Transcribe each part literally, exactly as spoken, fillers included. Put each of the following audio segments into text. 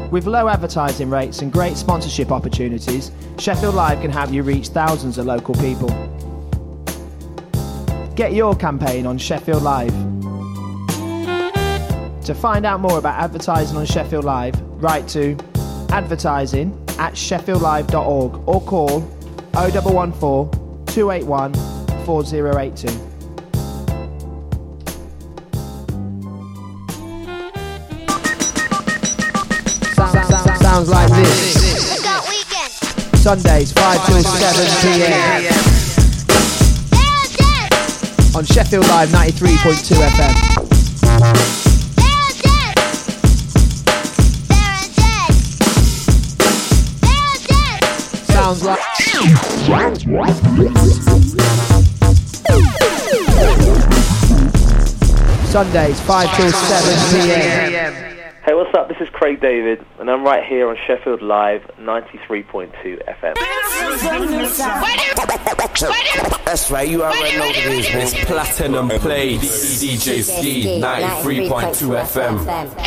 With low advertising rates and great sponsorship opportunities, Sheffield Live can have you reach thousands of local people. Get your campaign on Sheffield Live. To find out more about advertising on Sheffield Live, write to advertising at sheffield live dot org or call oh one one four, two eight one, four oh eight two. Sounds like this. Sundays five till seven p.m. on Sheffield Live ninety-three point two F M. Sounds like Sundays five till seven p.m. Hey, what's up? This is Craig David, and I'm right here on Sheffield Live ninety-three point two F M. That's right, you already know what it is, man. It's Platinum Plays, D J Ski, ninety-three point two F M.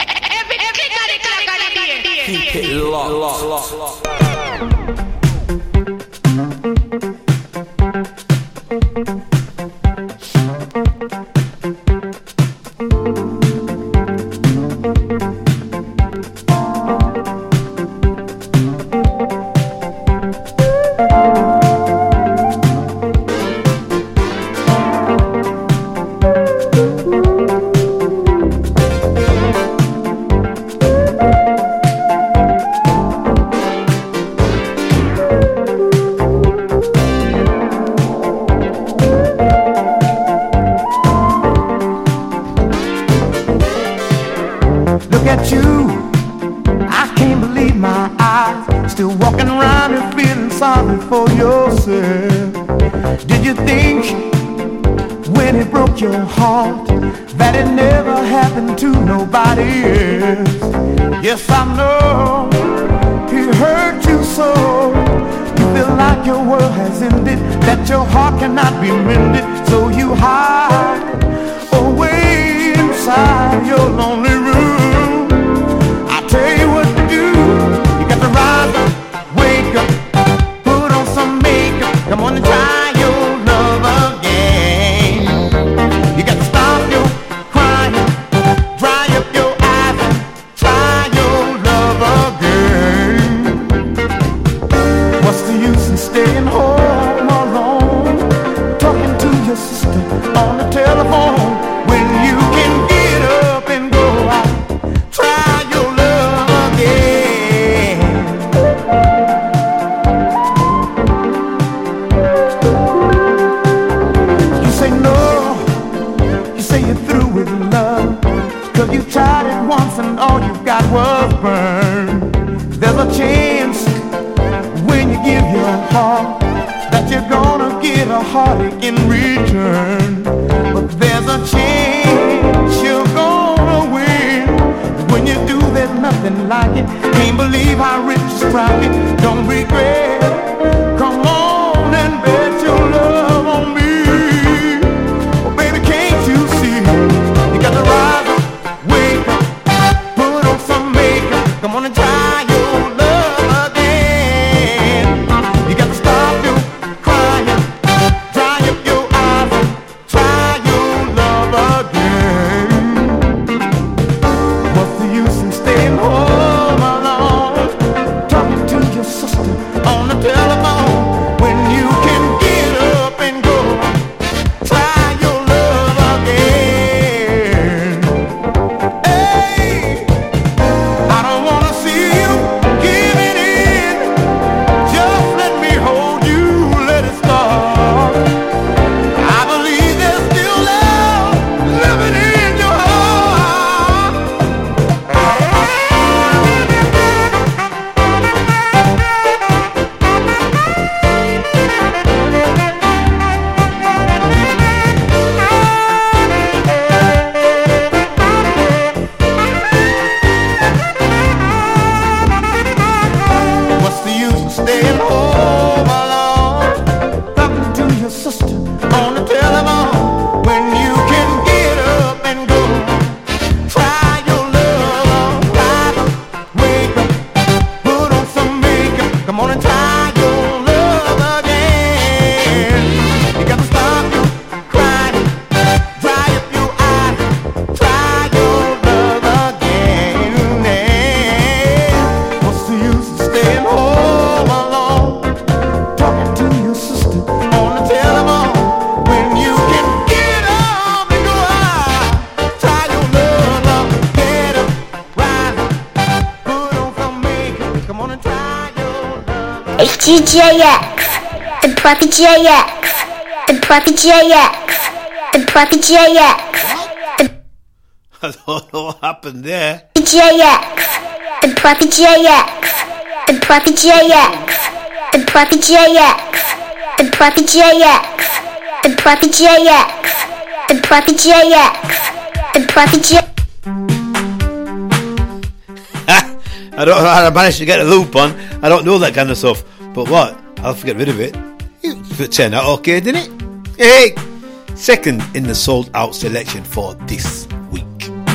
Keep it locked, locked, locked, locked. Yes, I know it hurt you so. You feel like your world has ended, that your heart cannot be mended. So you hide away inside your lonely room. I tell you what to do. You got to rise up, wake up, put on some makeup. Come on and try your love again. You got to stop your crying, dry up your eyes, and try your love again. What's the use in staying home alone, talking to your sister on the telephone, when you can get up and go out, try your love again. You say no, you say you're through with love, 'cause you tried it once and all you got was burned. There's a chance when you give your heart that you're gonna get a heartache in return. But there's a chance you're gonna win. When you do, there's nothing like it. Can't believe how rich is private. Don't regret. Come on and bet your love on me. Oh baby, can't you see? You got to rise up, wake up, put on some makeup. Come on and try your love again. You got to stop your crying, dry up your eyes, and try your love again. What's the use in staying home alone, talking to your sister on the telephone? D J X, the Preppy J X, the Preppy J X, the Preppy J X. I don't know what happened there. J X, the Preppy J X, the Preppy J X, the Preppy J X, the Preppy J X, the Preppy J X, the Preppy J X, the Preppy J X. I don't know how I managed to get a loop on. I don't know that kind of stuff. But what? I'll get rid of it. It turned out okay, didn't it? Hey! Second in the sold out selection for this week.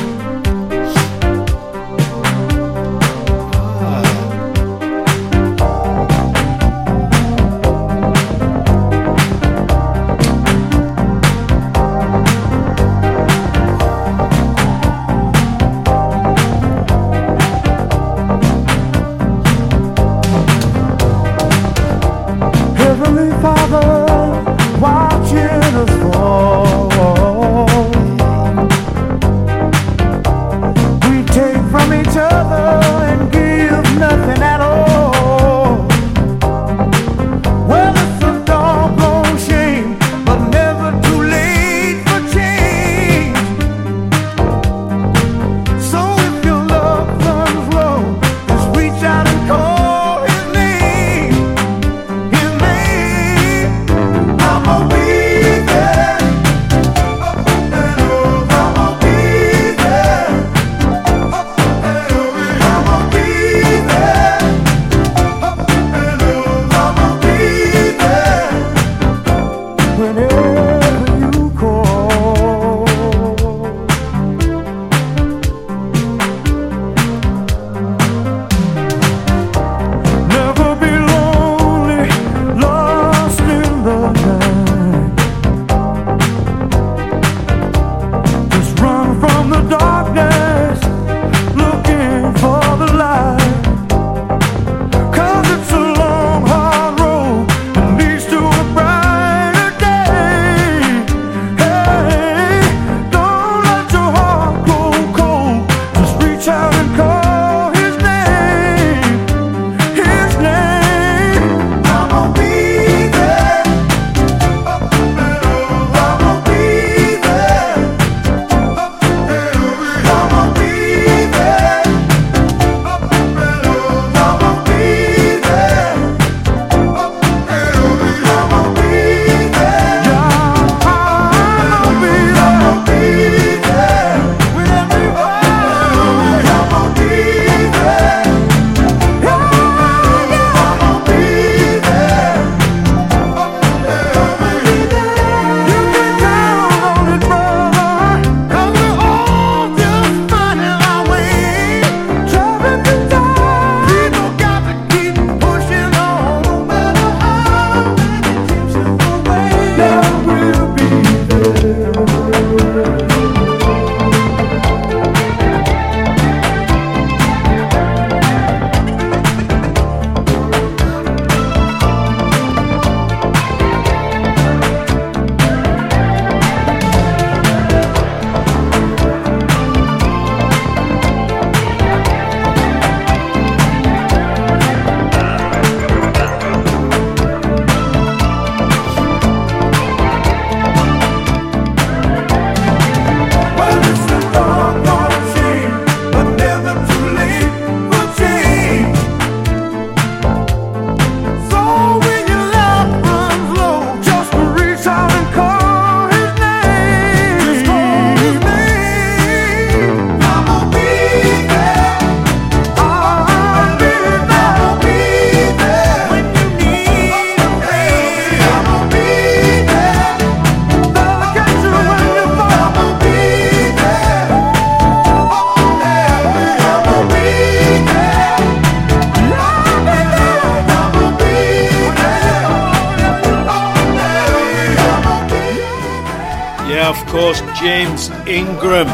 James Ingram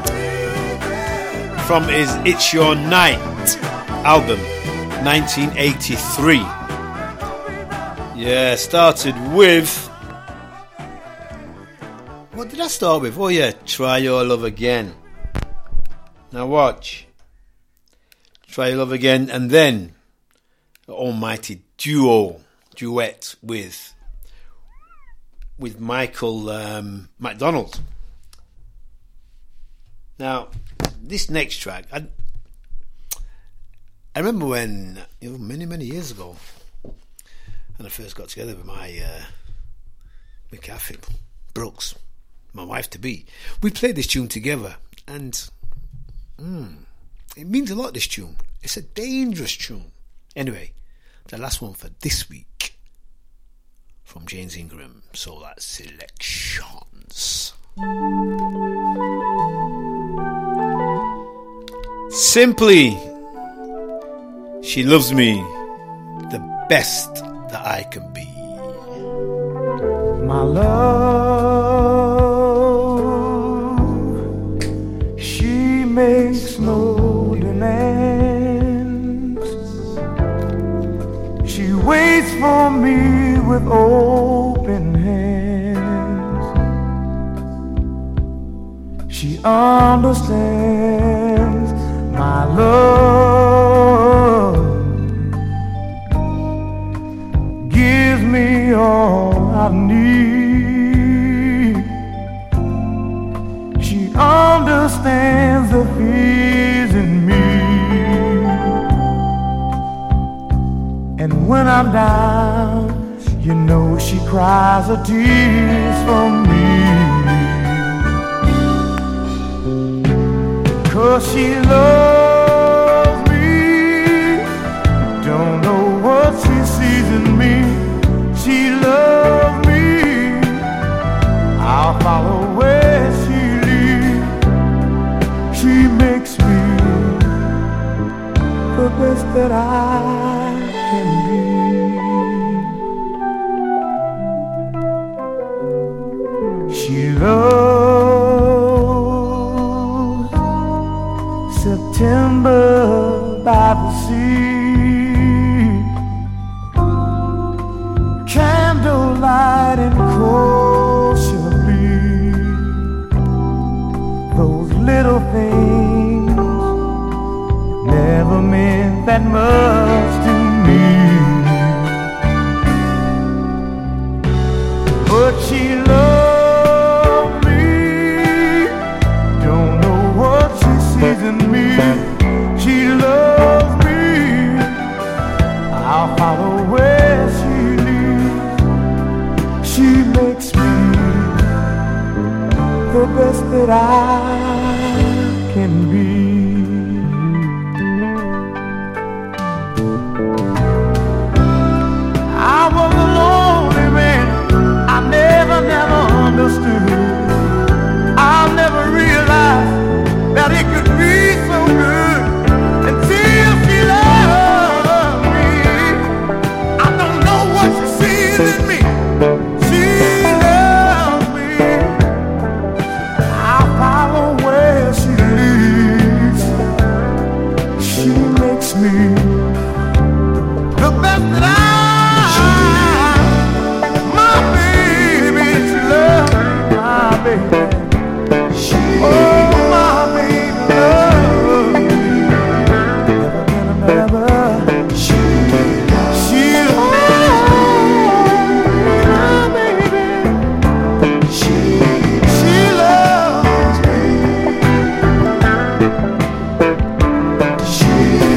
from his It's Your Night album nineteen eighty-three. Yeah, started with, what did I start with? Oh yeah, Try Your Love Again. Now watch. Try Your Love Again, and then the almighty duo, duet with with Michael um, McDonald. Now, this next track, I, I remember when, you know, many, many years ago, when I first got together with my uh, with Kathy Brooks, my wife-to-be, we played this tune together, and mm, it means a lot, this tune. It's a dangerous tune. Anyway, the last one for this week from James Ingram, so that's Selections. Simply, she loves me the best that I can be. My love, she makes no demands. She waits for me with open hands. She understands my love, gives me all I need. She understands the fears in me, and when I'm down, you know she cries her tears for me. 'Cause she loves me, don't know what she sees in me. She loves me, I'll follow where she leads. She makes me the best that I can be. She loves September by the sea, candlelight and kosher breeze. Those little things never meant that much to me, but she loves me, don't know what she sees in me. She loves me, I'll follow where she leads. She makes me the best that I can be. I was a lonely man, I never, never understood. I'll never realize that it could be so good until she loved me. I don't know what she sees in me. She loves me, I'll follow where she leads. She makes me the best that I, my baby, she loves me, my baby. Oh, my baby loves me, never, never, never. She, she loves me, my baby. She, she loves me. She.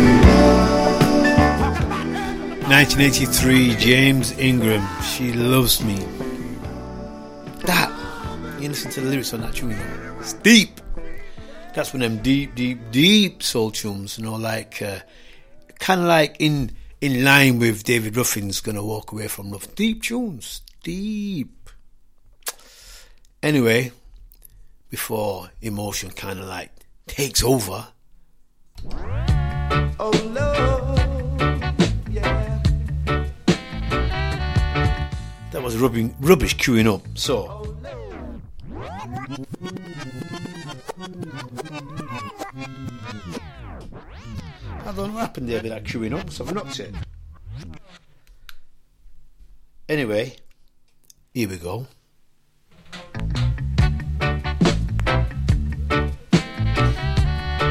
nineteen eighty-three, James Ingram, She Loves Me. That, you listen to the lyrics on that tune, you know, it's deep. That's one of them deep, deep, deep soul tunes, you know, like, uh, kind of like in in line with David Ruffin's Gonna Walk Away From Love. Deep tunes, deep. Anyway, before emotion kind of like takes over. Oh, love, yeah. That was rubbing, rubbish queuing up, so. I don't know what happened there with that queuing up, so I've knocked it. Anyway, here we go.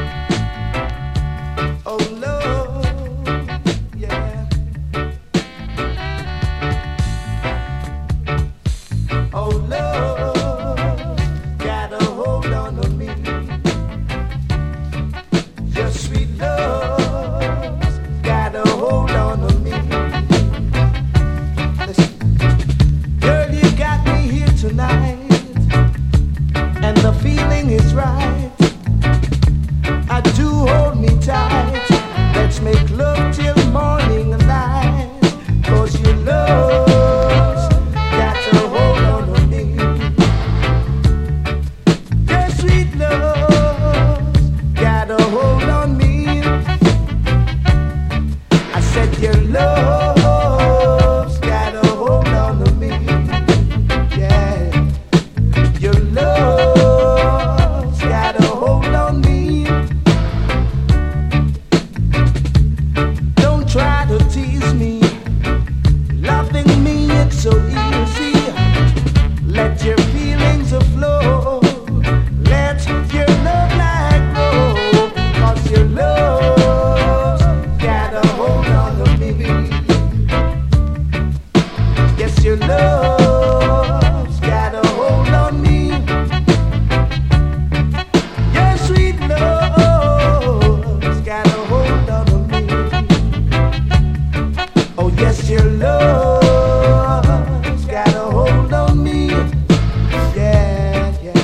Oh, love, yeah. hold on to me. Oh yes, your love's got a hold on me. Yeah, yeah.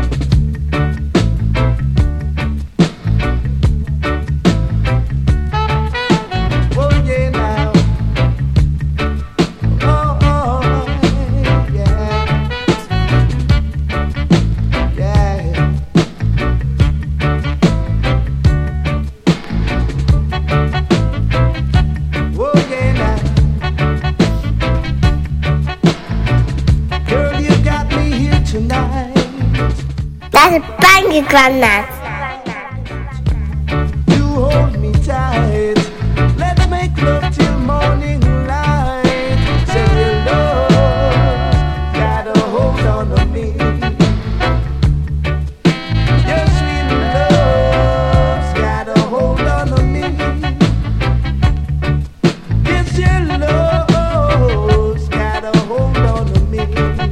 Oh yeah now. Oh, oh yeah. Yeah. Oh yeah now. Girl, you got me here tonight. That's a banger, Grandma. You hold me tight. Let's make love till morning light. Say your love got a hold on me. Your sweet love's got a hold on me. Yes, your love's got a hold on me.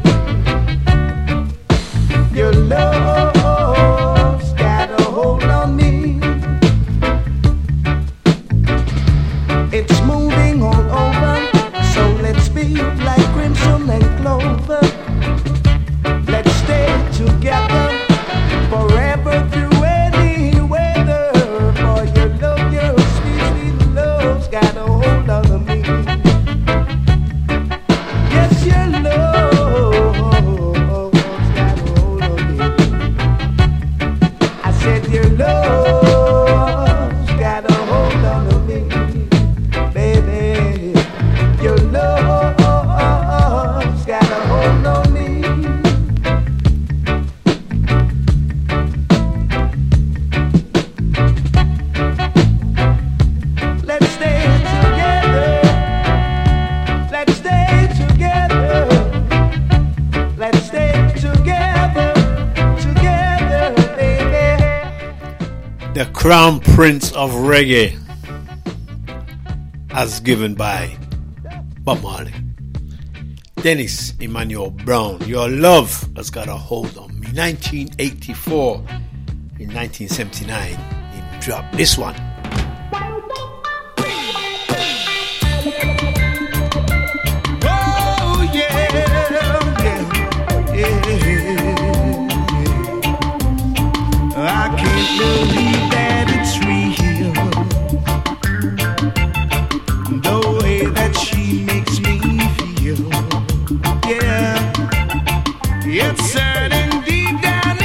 Your love's got a hold on me. It's moving all over, so let's be like crimson and clover. Let's stay together forever through any weather. For your love, your sweet, sweet love's got a hold on me. Yes, your love's got a hold on me. I said your love's got a hold on me. Baby, your love's got a hold on me. Let's stay together. Let's stay together. Let's stay together. Together, baby. The Crown Prince of Reggae, as given by Bob Marley. Dennis Emmanuel Brown, Your Love Has Got a Hold on Me. nineteen eighty-four. In nineteen seventy-nine, he dropped this one. Oh yeah, yeah, yeah. I can't believe that it's real. The way that she makes me feel. Yeah, it's certain deep down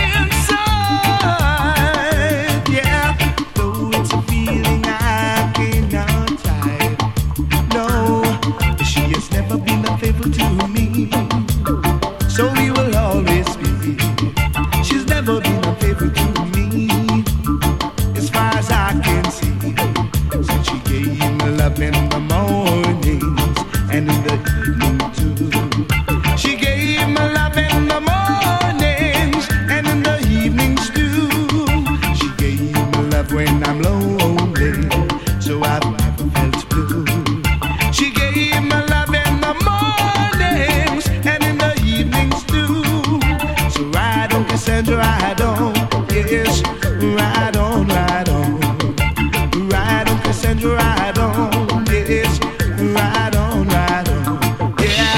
inside. Yeah, though it's a feeling I cannot hide. No, she has never been unfaithful to me. So we will always be. She's never been unfaithful to me. As far as I can see. Since she gave me love in the mornings and in the evening too. She gave me love in the mornings and in the evenings too. She gave me love when I'm lonely, so I've never felt blue. She gave me love in the mornings and in the evenings too. So ride on, Cassandra, ride on, yes, ride on, ride on, ride on, Cassandra, ride on, yes, ride on, ride on, yeah.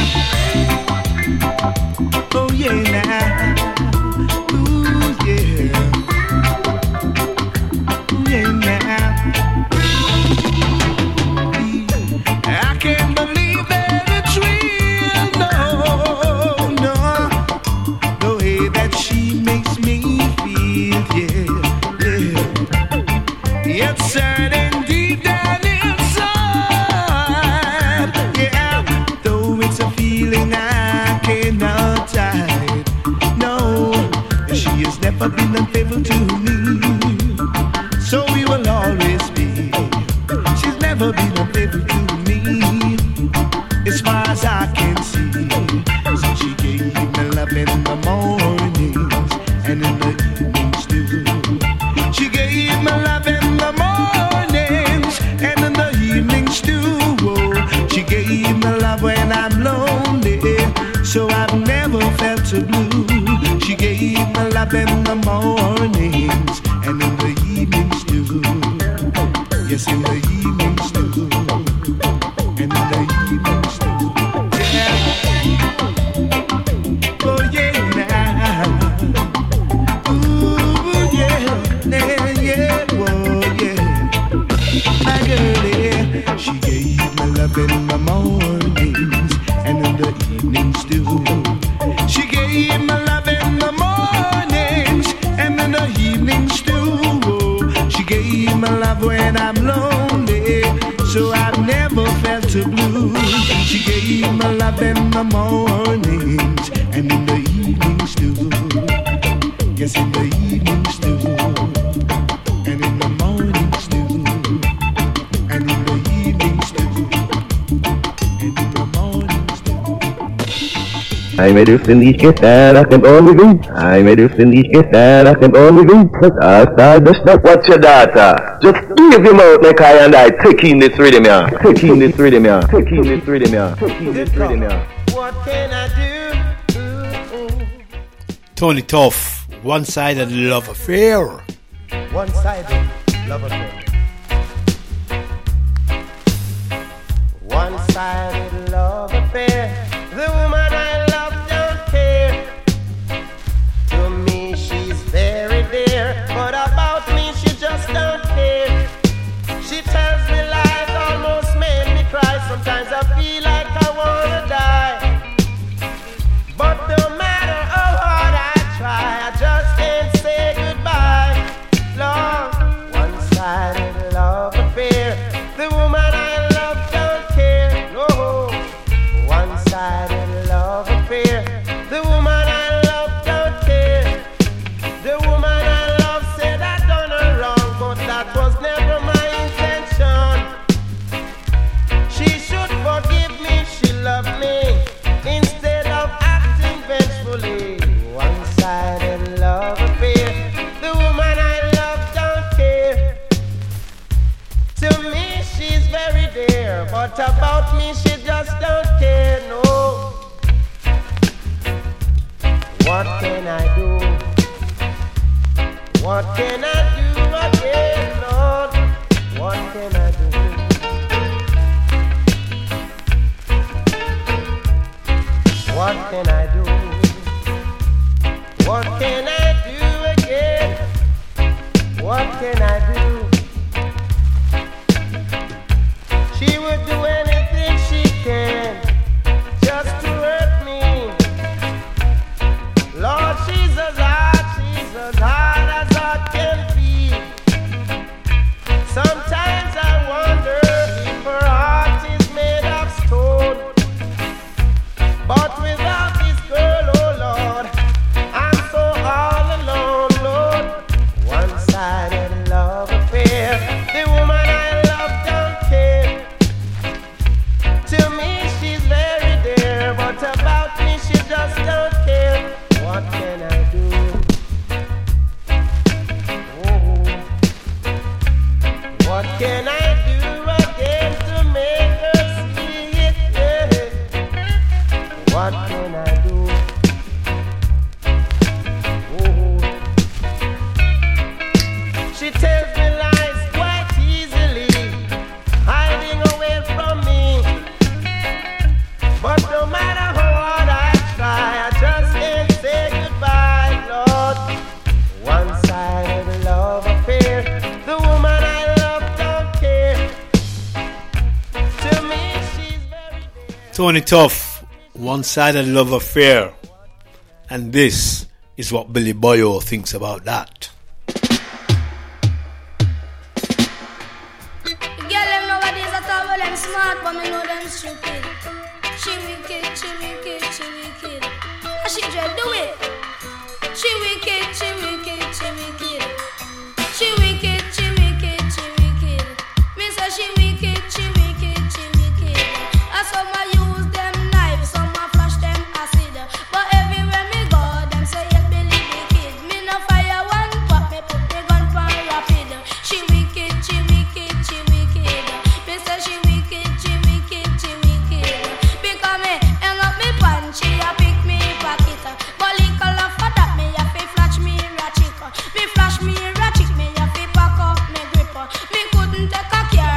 Oh yeah, now, ooh yeah, yeah now. I can't believe that it's real, no, no. The way that she makes me feel, yeah, yeah. It's certain deep down inside, yeah. Though it's a feeling I cannot hide. No, she has never been unfaithful to me. So we will always be. She's never been unfaithful to me. As far as I can see. So she gave me love in the mornings and in the evenings too. She gave me love in the mornings and in the evenings too. Oh, she gave me love when I'm lonely, so I've never felt so blue. She gave me love in the mornings and in the evenings too. Yes, in the evenings too. And in the evenings too. Yeah. Oh yeah, now. Ooh yeah, yeah, yeah, oh yeah. My girl, yeah, she gave me love in the mornings and in the evenings too. She gave me love in the mornings and in the evenings too. She gave me love when I'm lonely, so I've never felt too blue. She gave me love in the mornings and in the evenings too. Yes, in the evenings too, and in the mornings too, and in the evenings too, and in the mornings too. I made it in each get that I can only do. I made it in each get that I can only do. But I just not watch your data. Just give him out like I and I. Taking this rhythm, yeah. Taking this rhythm, yeah. Taking this rhythm, yeah. Taking this rhythm, yeah. What can I do? Ooh, ooh. Tony Tough, one-sided love affair. One-sided love affair. One-sided love affair. The woman I love don't care. To me she's very dear, but about me she just don't care. She tells me lies, almost made me cry. Sometimes I feel like I wanna die. But no matter how hard I try, I just can't say goodbye. Love, one-sided love affair. The woman I love don't care. No, one-sided love affair. The woman I love don't care. The woman I love said I done her wrong, but that was never my intention. She should forgive me, she loved me, instead of acting vengefully. One-sided love affair. The woman I love don't care. To me she's very dear, but about me she just don't care. No. What can I do? What can I do again, Lord? What can I do? What can I do? What can I do again? What can I do? She would do anything she can just to hurt me. Lord, she's as hard, she's as hard as I can be. Sometimes I wonder if her heart is made of stone. But without this girl, oh Lord, I'm so all alone, Lord. One-sided love affair. The woman I love don't care. To me she's very dear, but about me she just don't care. What can I do? Oh. What can I do again to make her see it? Yeah. What can I do? Oh. She tells me lies quite easily, hiding away from me. But no matter how hard I try, I just can't say goodbye, Lord. One-sided love affair. The woman I love don't care. To me she's very dear. Tony Tough, one-sided love affair. And this is what Billy Boyo thinks about that. Girl, them nowadays I thought well them smart, but me know them stupid. She wicked, she wicked, she wicked. And she dread do it. She wicked, she wicked, she wicked. She wicked, she wicked, she wicked. Me say she wicked, she wicked, she wicked. And some I use them knives, some I flash them acid. But everywhere me go, them say you believe the kid. Me no fire one pop, me put the gun for rapid. She wicked, she wicked, she wicked. Me say she wicked, she wicked, she wicked. Because me hang up me punch, she a pick me pocket. But little of that me a fi flash me ratchet. Me flash me ratchet, me a fi pack up me grip. Me couldn't take a care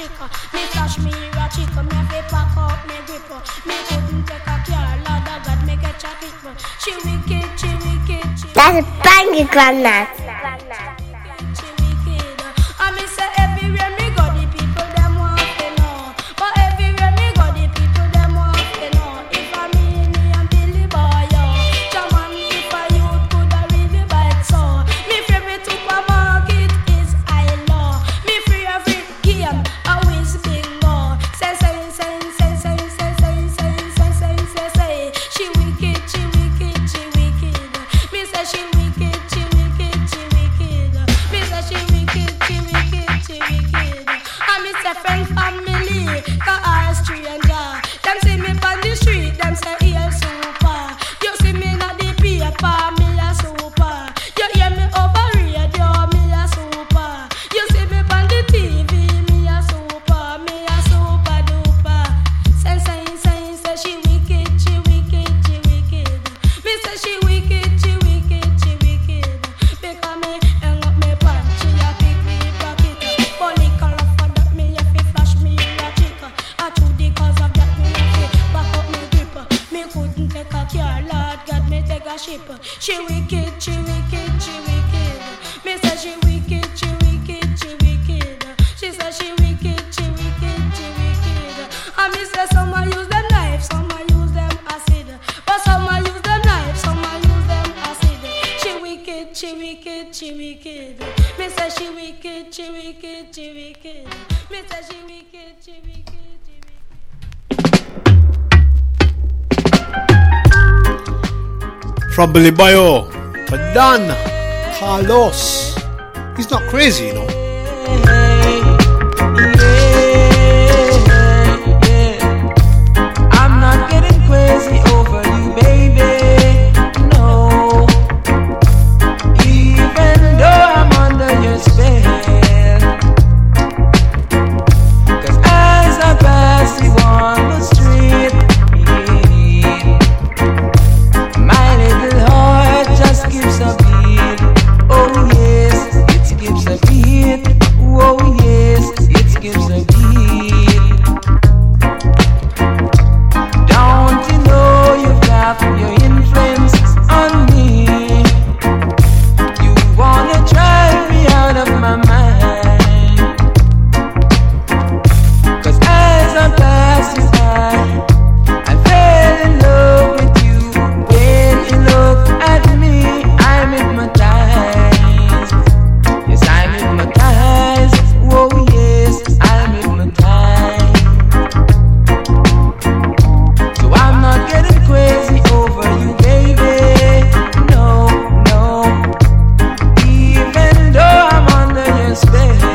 chica. Me flash me a chica, me have to pack up me gripper. Me couldn't take a car, Lord of God, me catch a people. She wicked, she wicked, she wicked. That's a banger, Grandma. She wicked. And me say everywhere me go, the people them want to know. But everywhere me go, the people them want to know. If I mean me and Billy Boy, yo. Jaman, if I youth could I really bite so. Me favorite supermarket is I Law. Me free every game, always bingo. Say, say, say, say, say, say, say, say, say, say, say, say. She wicked, she wicked, she wicked. Me say she wicked, she wicked, she wicked. Me say she wicked, she wicked, she wicked. And me say friend, family, cause I a stranger. Them see me on the street, them say he a super. You see me not the paper, me a super. You hear me over radio, me a super. You see me on the T V, me a super, me a super duper. Say, say, say, say she wicked, she wicked, she wicked. Me say she wicked, she wicked, she wicked. Because me hang up me pants, she a kick me pocket. Bully color for that, me a fi flash me a chica. I true the cause of that, me a fi back up me gripper. Me couldn't take a car, Lord God, me take a ship. She wicked, she wicked, she wicked. Me say she wicked, she wicked, she wicked. She say she wicked, she wicked, she wicked. And me say some a use them knife, some a use them acid. But some a use them knife, some a use them acid. She wicked, she wicked, she wicked. Me say she wicked, she wicked, she wicked. Me say she wicked, she wicked, she wicked. From Billy Boyo to Don Carlos. He's not crazy, you know. I'm not getting crazy over you, baby. No. Even though I'm under your spell. Cause as I pass you on the street, my little heart just skips a beat. Oh yes, it skips a beat. Oh yes, it skips a beat. Don't you know you've got your influence on me? You wanna drive me out of my mind. Cause as I pass you by, I fell in love with you. When you look at me, I'm hypnotized. Yes, I'm hypnotized. Oh yes, I'm hypnotized. So I'm not getting crazy over you, baby. No, no. Even though I'm under your spell.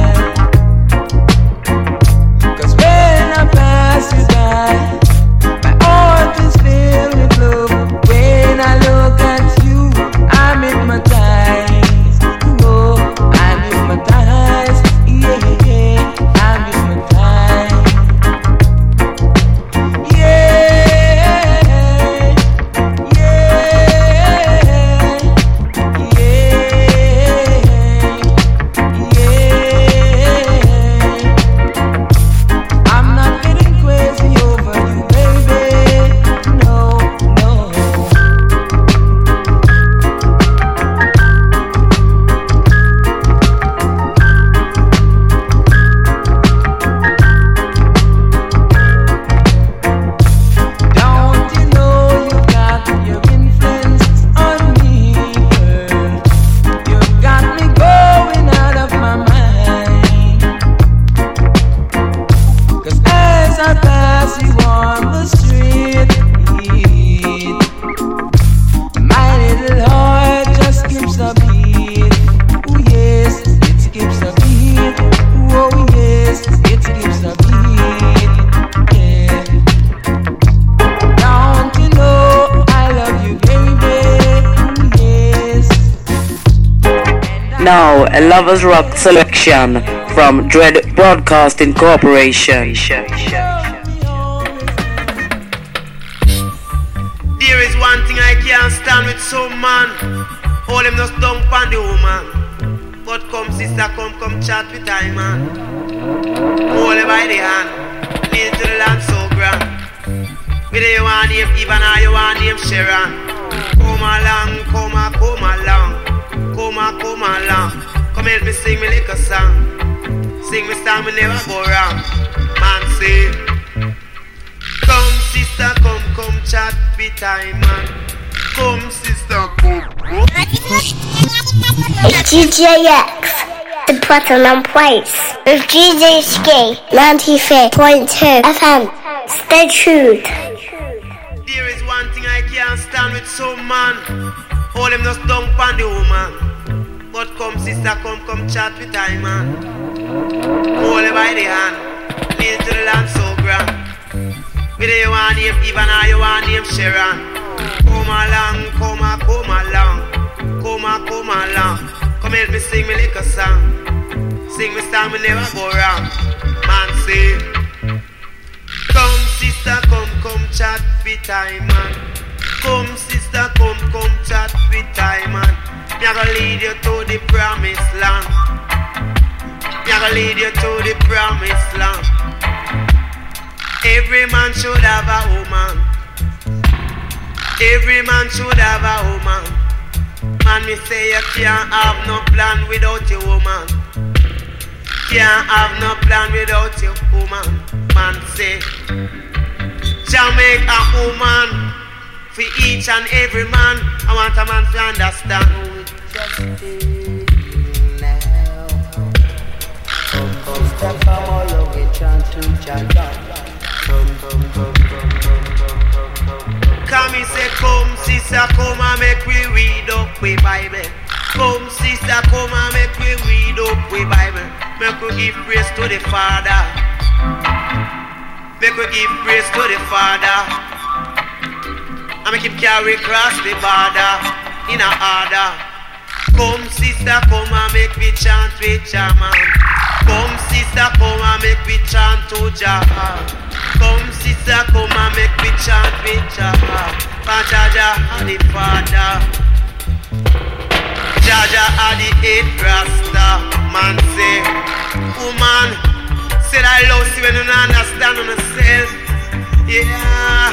Cause when I pass you by, my heart is filled with love. When I look at you, I'm hypnotized. Oh, I'm hypnotized. Yeah, yeah, I'm hypnotized. Yeah, yeah, yeah, yeah. I'm not getting crazy over you, baby. No, no. Don't you know you got your influence on me, girl? You got me going out of my mind. Cause as I pass you on the street, my little heart just skips a beat. Oh yes, it skips a beat. Oh yes, it skips a beat. Yeah. Don't you know I love you, baby? Yes. Now, a Lovers Rock selection from Dread Broadcasting Corporation. There is one thing I can't stand with some man. All them just dump on the woman. But come sister, come, come chat with I man. Hold it by the hand, lead to the land so grand. Whether you want name Ivan or you want name Sharon. Come along, come a, come along, come a, come along. Come help me sing me like a song. Sing me song, me never go wrong. Man say, come sister, come, come chat with time man. Come sister, come. It's D J X, the Platinum Place, with D J Ski, ninety-three point two F M. Stay tuned. There is one thing I can't stand with some man. All them just dump on the woman. But come sister, come, come chat with I man. Hold it by the hand, lead to the land so grand. Whether you want name Ivan or you want name Sharon. Come along, come a, come along, come a, come along. Come help me sing me like a song. Sing me song, me never go wrong. Man say, come sister, come, come chat with I man. Come sister, come, come chat with I man. Me a gonna lead you to the promised land. Me a gonna lead you to the promised land. Every man should have a woman. Every man should have a woman. Man, me say you can't have no plan without your woman. Can't have no plan without your woman. Man say, Jamaica woman for each and every man. I want a man to understand. Step from all over the chant to chant. Come and say, come sister, come and make we read up we Bible. Come sister, come and make we read up we Bible. Make we give praise to the Father. Make we give praise to the Father. And make him carry across the border in a order. Come sister, come and make me chant with Jaman. Come sister, come and make me chant to Jah. Come sister, come and make me chant with Jah. For Jah and the Father. Jah and the eighth Rasta. Man say, woman, said I love you when you don't understand on yourself. Yeah.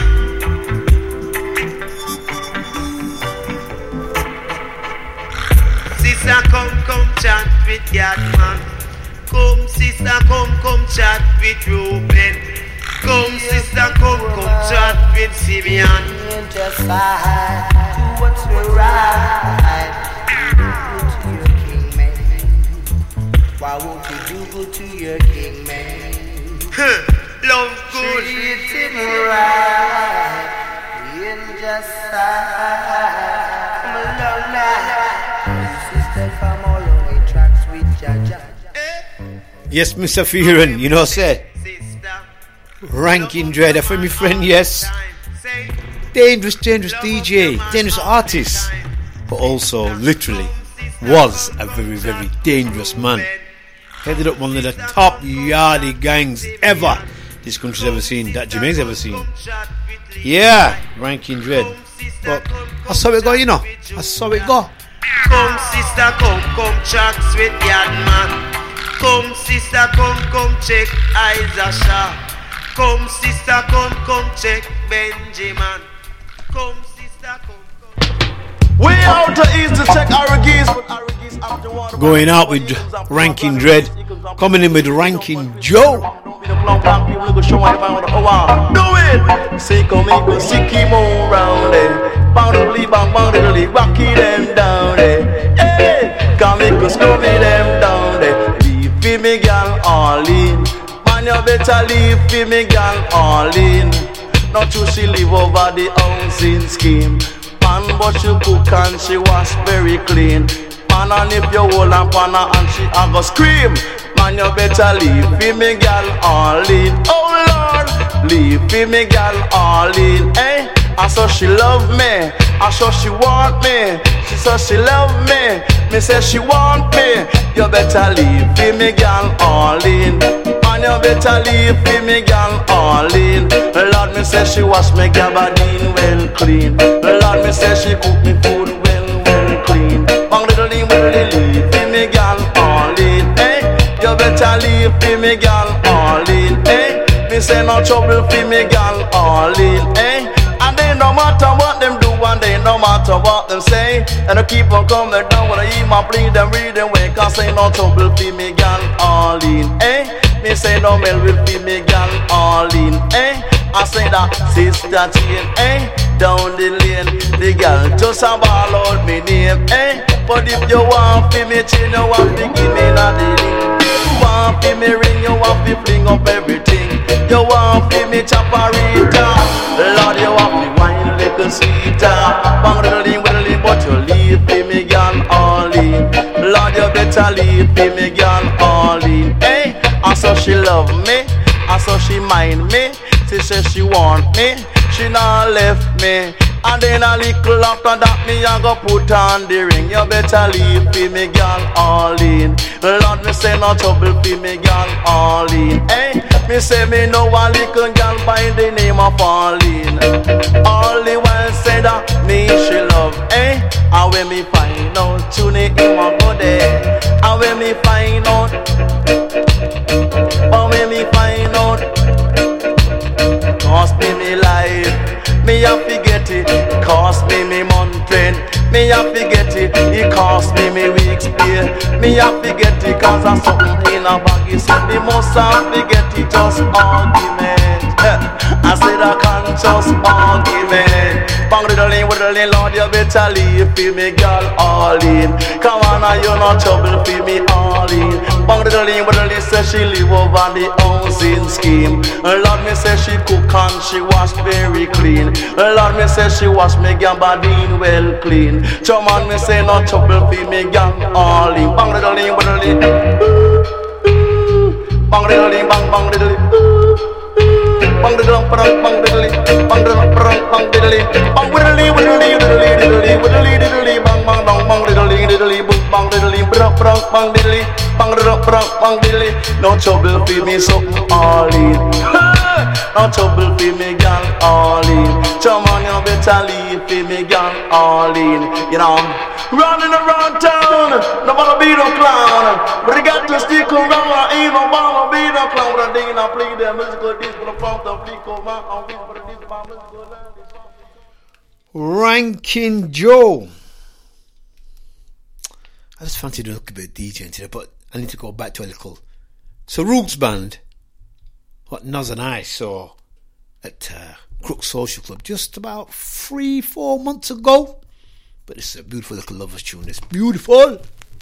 Sister, come, come chant with God, man. Come, sister, come, come chat with Reuben. Come, sister, come, come chat with Simeon. Just fight, do what's right. Do good to your king, man. Why won't you do good to your king, man? Love good. Treat him right. In just fight. Come along now. Sister from all over the tracks with Jaja. Yes, Mister Fearon, you know, say Ranking Dread, for my friend, yes. Dangerous, dangerous D J, dangerous artist, but also literally was a very, very dangerous man. Headed up one of the top yardie gangs ever this country's ever seen, that Jamaica's ever seen. Yeah, Ranking Dread. But I saw it go, you know. I saw it go. Come sister, come, come chat with yard man. Come sister, come, come check Isaiah. Come sister, come, come check Benjamin. Come sister, come, come. We out to east to check Arrogis, but Arrogis after water. Going out with Ranking Dread, coming in with Ranking Joe. Do it! See, come make me sick him all round there. Boundly, bang, boundly, rocky them down there. Hey, come make us screw them down there. Leave me, girl, all in. Man, you better leave me, girl, all in. Not you, she live over the housing scheme. Man, but she cook and she wash very clean. Man, and if you hold up on her and she a go scream. Man, you better leave me, girl, all in. Oh Lord, leave me, girl, all in. Eh? I saw she love me, I saw she want me. She saw she love me, me say she want me. You better leave me, girl, all in. Man, you better leave me, girl, all in. Lord, me say she wash me gabardine well clean. Lord, me say she cook me food well, well clean. Bang little lean, well leave me, girl, all in. Eh? You you better leave for me, girl, Arlene, eh? Me say no trouble for me, girl, Arlene, eh? And they no matter what them do, and they no matter what them say, and I keep on coming down when I eat my bleed and read them way. Cause say no trouble for me, girl, Arlene, eh? Me say no mel will for me, girl, Arlene, eh? I say that sister chain, eh? Down the lane, the girl just a ball out me name, eh? But if you want for me chain, you want to give me that ring. You want for me ring, you want to fling up everything. You want for me chaparita, Lord, you want me wine little sweeter. Bang the ling with the ling, but you leave for me, girl, Arlene. Lord, you better leave for me, girl, Arlene, eh? And so she love me, and so she mind me. She say she want me, she not left me. And then a little after that me I go put on the ring. You better leave for me, girl, Arlene. Lord, me say no trouble for me, girl, Arlene, eh? Me say me know a little girl by the name of Arlene. Only one say that me she love, eh? And when me find out tune it in my body, and when me find out, and when me find out, cost me me life, me a forget it. Cost me me month rent, me a forget it. It cost me me week's pay, me a forget it. Cause I'm something in a baggy, so me must have forget it. Just argument, I said I can't just argument. Bang the lane with the lane, Lord, you better leave for me, girl, Arlene. Come on, now you no trouble for me, Arlene. Bang the lane with the lane, say she live over the housing scheme. Lord, me say she cook and she wash very clean. Lord, me say she wash me gambadine well clean. Chairman, me say no trouble for me, girl, Arlene. Bang the lane with the lane, bang the lane, bang bang the lane. Bang the drum, bang bang the lane, bang the drum, bang the lane, bang with the lane, with the lane, with the lane, with the lane, with the lane, bang bang bang bang the lane, the lane, bang the lane, bang bang bang the lane, bang the drum, bang the lane. No trouble for me, so Arlene. No trouble for me, girl, Arlene. Come on, you better leave for me, girl, Arlene. You know, running around town, no wanna be no clown, but you got to stick around. I ain't no wanna be no clown, but I think I play the musical disc for the front of the flick over on this for the disc for musical land. Ranking Joe. I just fancied to look a bit DJing today, but I need to go back to a little. So Roots Band, what Naz and I saw at uh, Crook Social Club just about three, four months ago. But it's a beautiful little lovers tune. It's beautiful.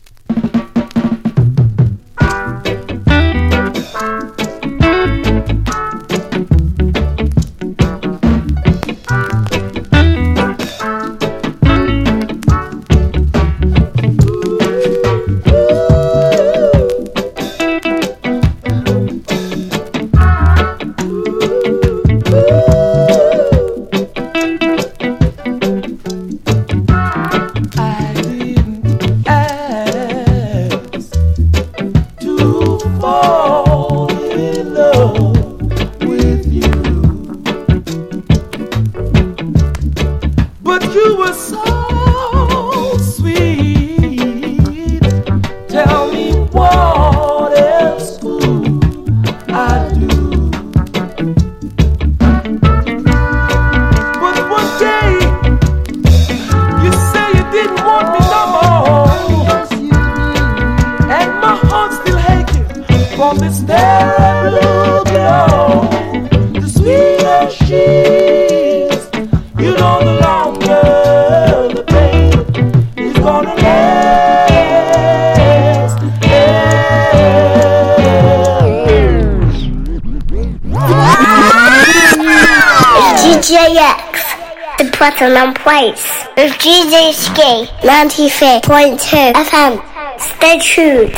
Platinum Place with G J Ski ninety-three point two F M. Stay tuned.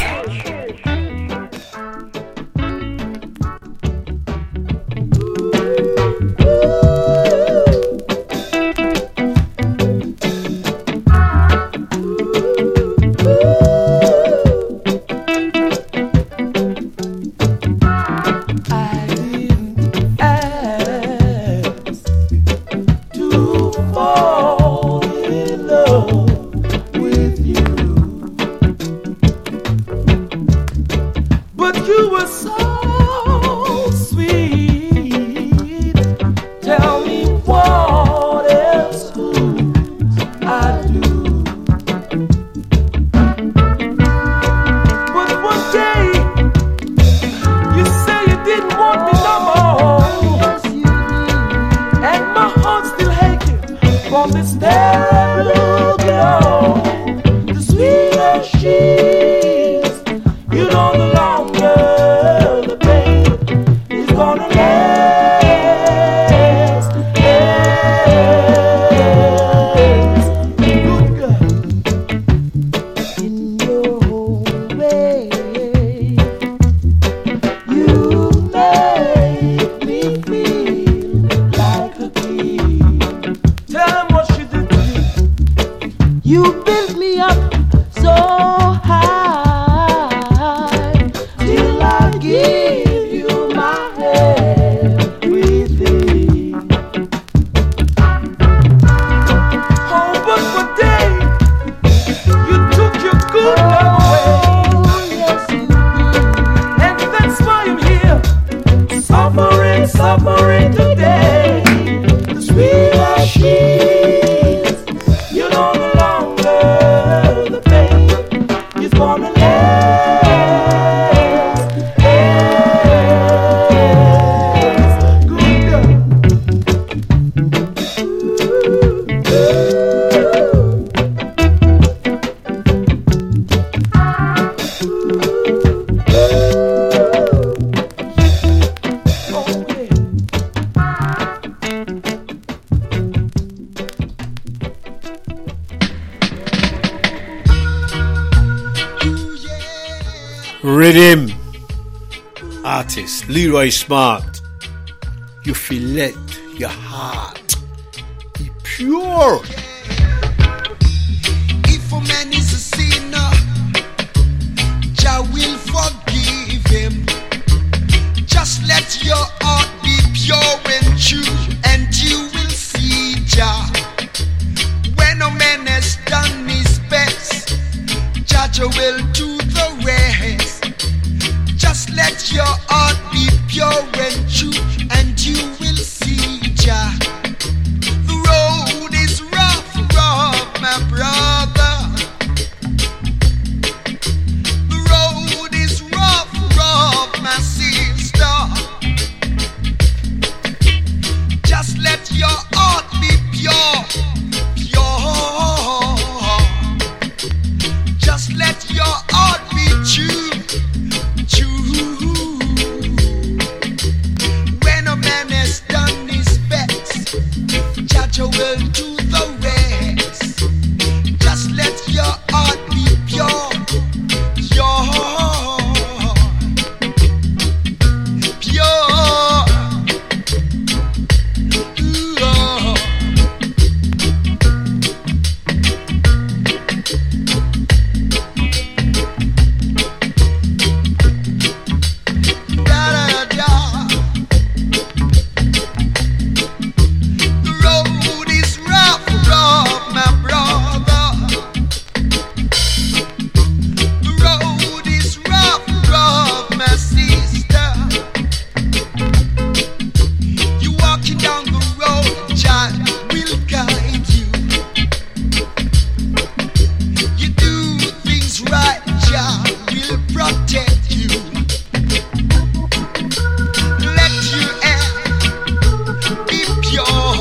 Fall in love with you. You were so sweet. Tell me what else could I do? But one day you say you didn't want me no more, and my heart's still aching from this terrible glow. The sweeter she is, you know the longer the pain is gonna last. Yes. Good girl, in your way, you make me feel like a king. Tell them what she did to you. You built me up so high till I give you my everything. Oh, but one day you took your good love away. Yes, you did. And that's why I'm here, suffering, suffering today. The sweeter she is, you know the longer the pain is gonna last. Yes. Good girl. Rhythm artist Leroy Smart. You feel let your heart be pure. If a man is a sinner, Jah will forgive him. Just let your heart be pure and true, and you will see Jah. When a man has done his best, Jah will do the rest. Just let your heart be pure and true, and you will see Jah. The road is rough, rough, my brother. The road is rough, rough, my sister. Just let your heart be pure, pure. Just let your heart be true, true. When a man has done his best, Jah will do the rest. Just let your heart be pure, pure, pure. Ooh, oh. Da, da, da. The road is rough, rough, my brother. The road is rough, rough, my sister. You walking down the road, Jah will guide you. You do things right, Jah will protect you. Let your air be pure.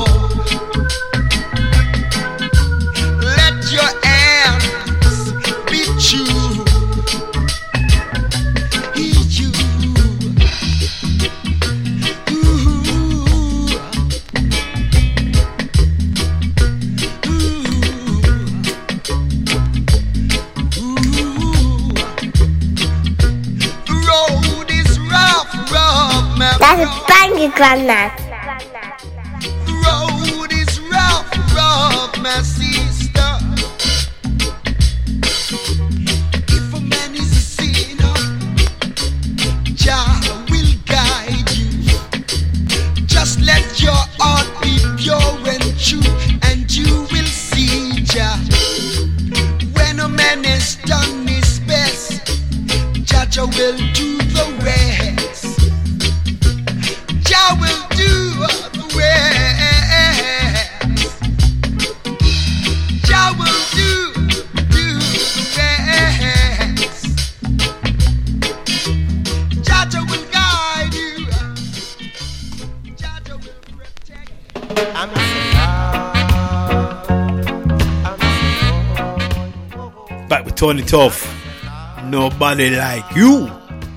Let your hands be true. You. Ooh. Ooh. Ooh. The road is rough, rough, my That's a banger, Grandma. The road is rough, rough, my sister. If a man is a sinner, Jah will guide you. Just let your heart be pure and true, and you will see Jah. When a man has done his best, Jah Jah will do the rest. Jah will do the rest. Jah will do, do the rest. Jah Jah will guide you. Jah Jah will protect you. I'm Back with Tony Tough. Nobody like you.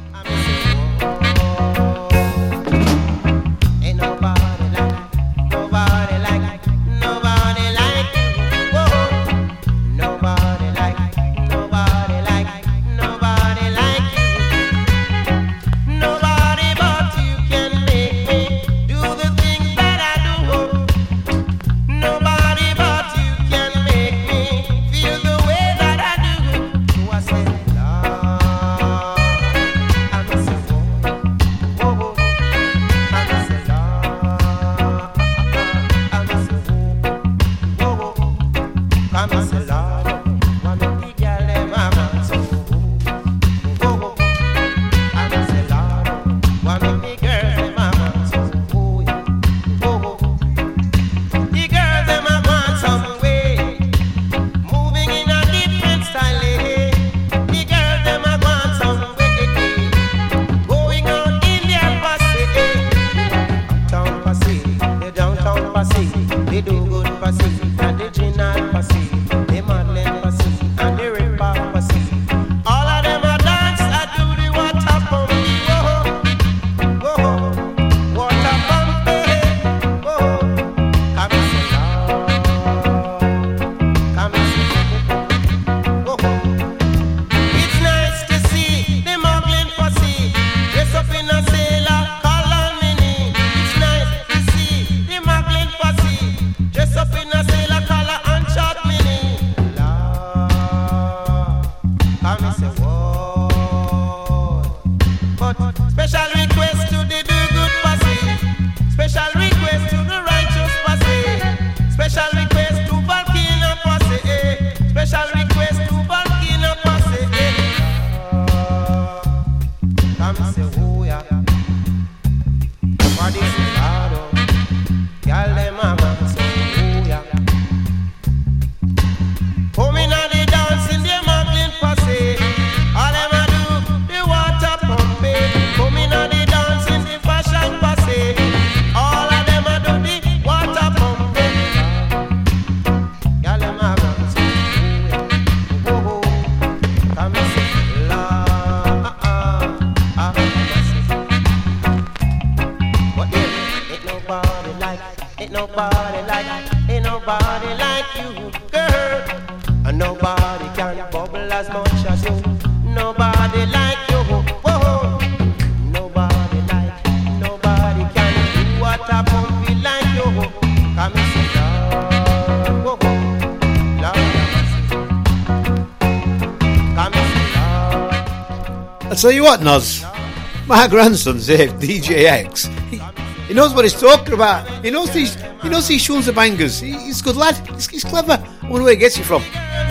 Tell you what, Noz, my grandson's here, D J X. He, he knows what he's talking about. He knows these. He knows these tunes are bangers. He, he's a good lad. He's, he's clever. I wonder where he gets it from.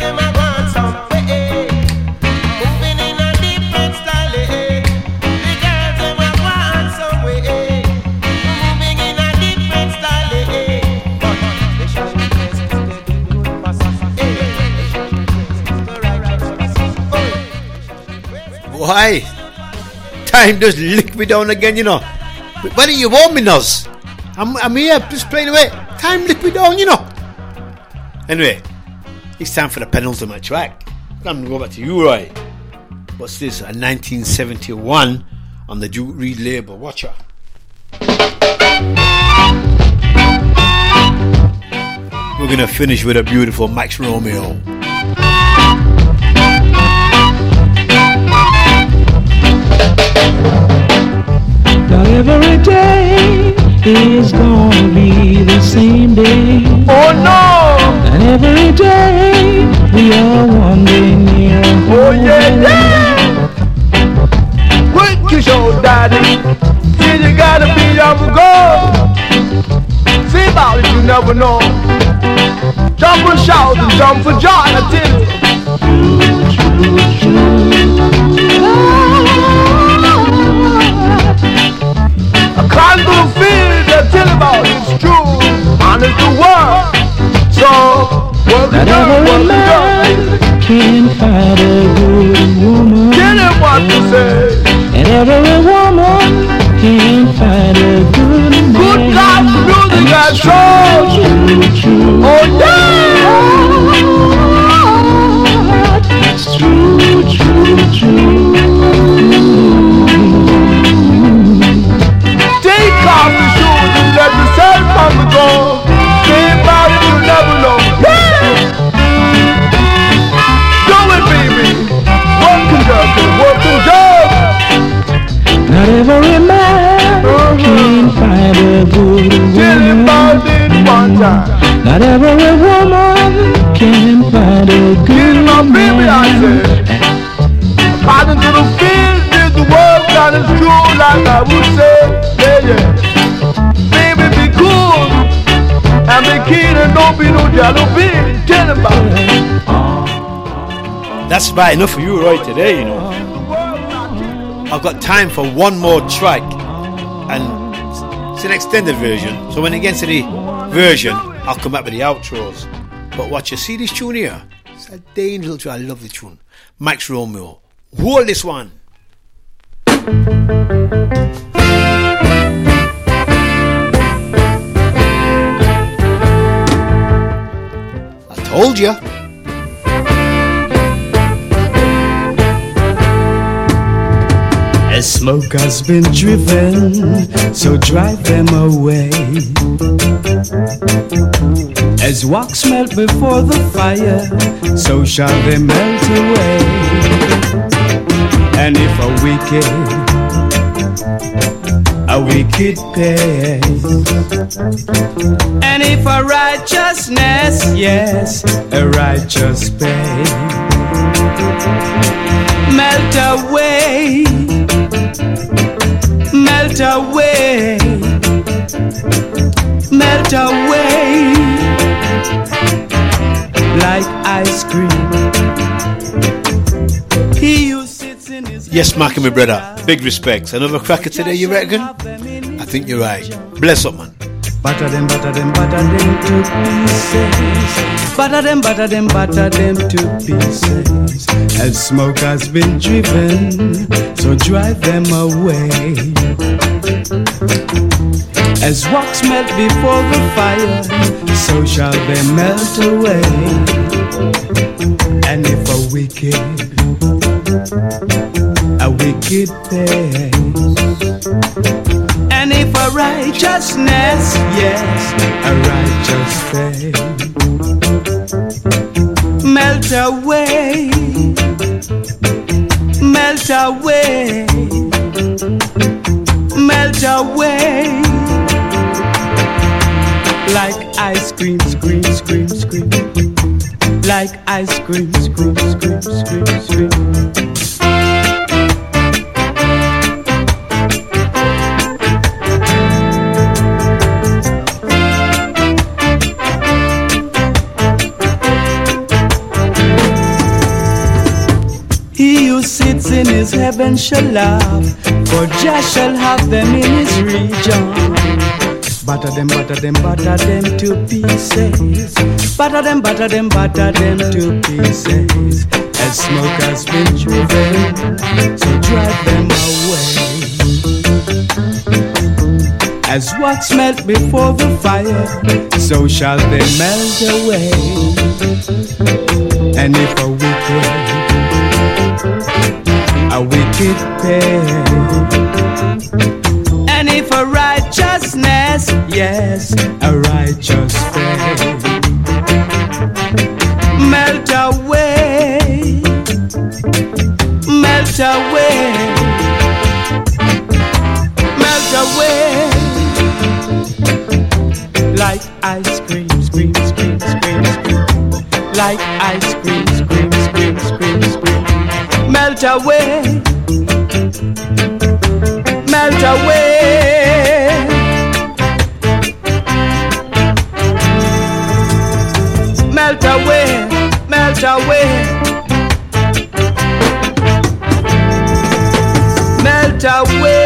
Why? Time just lick me down again, you know. Why don't you warn me, Noz? I'm, I'm here, just playing away. Time lick me down, you know. Anyway, it's time for the penultimate track. I'm going to go back to you, Roy. What's this? A nineteen seventy-one on the Duke Reid label. Watch out. We're going to finish with a beautiful Max Romeo. Now every day is gonna be the same day. Oh no! And every day we are one day near. Oh yeah, yeah! Quick you show, daddy. See you gotta be on the go. See about it, you never know. Jump and shout and jump for joy, I tell you. True, true, true. every man can find a good woman. Not every woman can find a good man. According to the field, is the world that is true, like I would say, yeah, yeah. Baby, be cool, and be keen, and don't be no jello bean. Tell about it. That's about enough for you right today, you know. I've got time for one more track, and it's an extended version, so when it gets to the version, I'll come back with the outros. But watch, you see this tune here? It's a dangerous tune. I love the tune. Max Romeo. Hold this one. I told you. As smoke has been driven, so drive them away. As wax melt before the fire, so shall they melt away. And if a wicked, a wicked pays, and if a righteousness, yes, a righteous pay, melt away, melt away, melt away, like ice cream. He who sits in his Yes, Mark and my brother, big respects. Another cracker today, you reckon? I think you're right. Bless up, man. Butter them, butter them, butter them to pieces. Butter them, butter them, butter them to pieces. As smoke has been driven, so drive them away. As wax melt before the fire, so shall they melt away. And if a wicked, a wicked pays, and if a righteousness, yes, a righteous faith, melt away, melt away, melt away, like ice cream, scream, scream, scream, like ice cream, scream, scream, scream, scream. In his heaven shall laugh, for Jah shall have them in his region. Butter them, butter them, butter them to pieces. Butter them, butter them, butter them to pieces. As smoke has been driven, so drive them away. As wax melt before the fire, so shall they melt away. And if a wicked, a wicked pay, and if a righteousness, yes, a righteous pay, melt away, melt away, melt away, like ice cream, scream, scream, scream, scream, like ice cream, scream, scream, scream, scream. Melt away, melt away, melt away, melt away, melt away.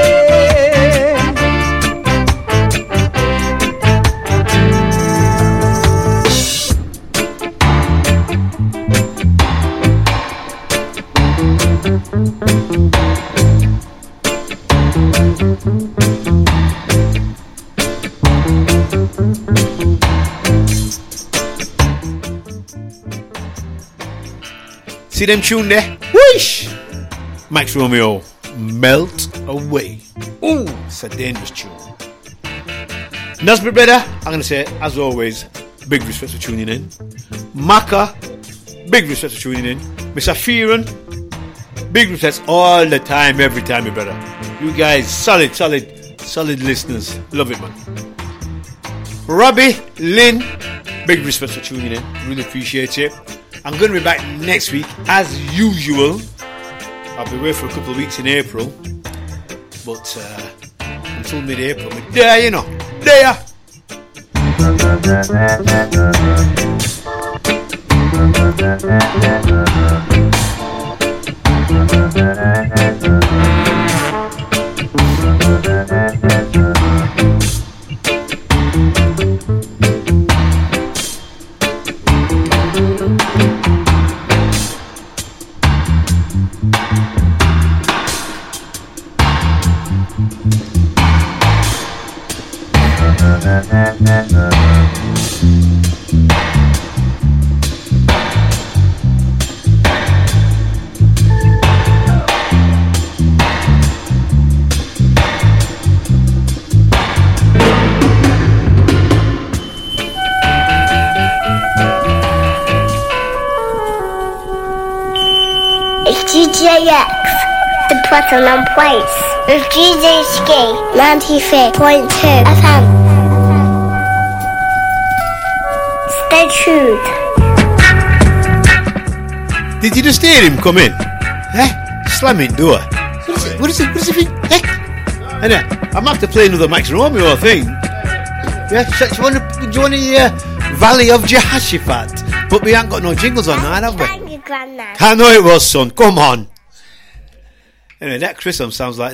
See them tune there? Whoosh! Max Romeo, Melt Away. Ooh, it's a dangerous tune. And that's my brother. I'm going to say, as always, big respect for tuning in. Maka, big respect for tuning in. Mister Fearon, Big respects all the time, every time, my brother. You guys, solid, solid, solid listeners. Love it, man. Robbie, Lynn, big respects for tuning in. Really appreciate it. I'm going to be back next week, as usual. I'll be away for a couple of weeks in April. But uh, until mid-April, we're there, you know. There! It's D J X, the Platinum Place. It's D J Ski, ninety-three point two F M. Stay tuned. Did you just hear him come in? Eh? Slamming door. What is it? What is it? What is it? Eh? Anyway, I'm going to have to play another Max Romeo, I think. Yeah? So, do you want to, do you want to hear Valley of Jehoshaphat? But we ain't got no jingles on that, have we? Thank you, Grandma. I know it was, son. Come on. Anyway, that Chris sounds like